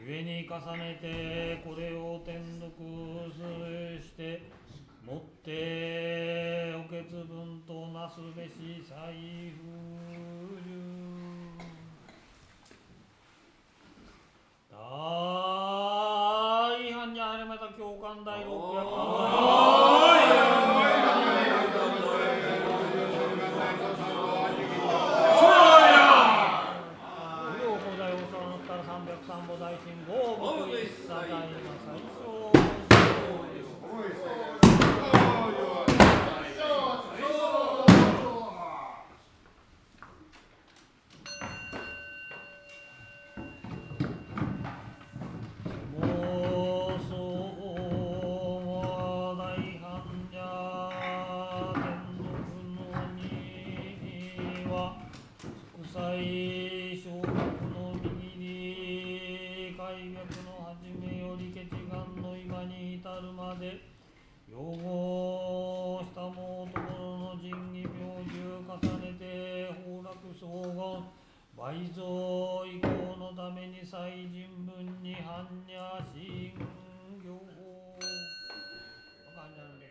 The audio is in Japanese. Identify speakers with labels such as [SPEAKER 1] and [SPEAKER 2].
[SPEAKER 1] 故に重ねてこれを転読してもってお決分となすべし財布大藩にあれまた教官第600三母大臣豪木一茶大の最小妄想大藩じゃ天禄のには副祭小国の右に開脈の始めより決願の今に至るまで擁護したもところの仁義明重重ねて崩落荘厳倍増以降のために祭人文に般若心経